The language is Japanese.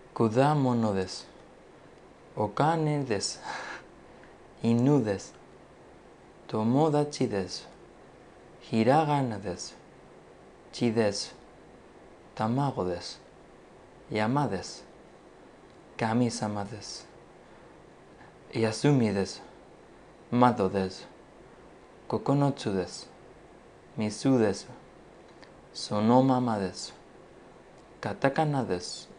果物です。お金です。犬です。友達です。ひらがなです。血です。卵です。山です。神様です。休みです。窓です。9つです。水です。そのままです。カタカナです。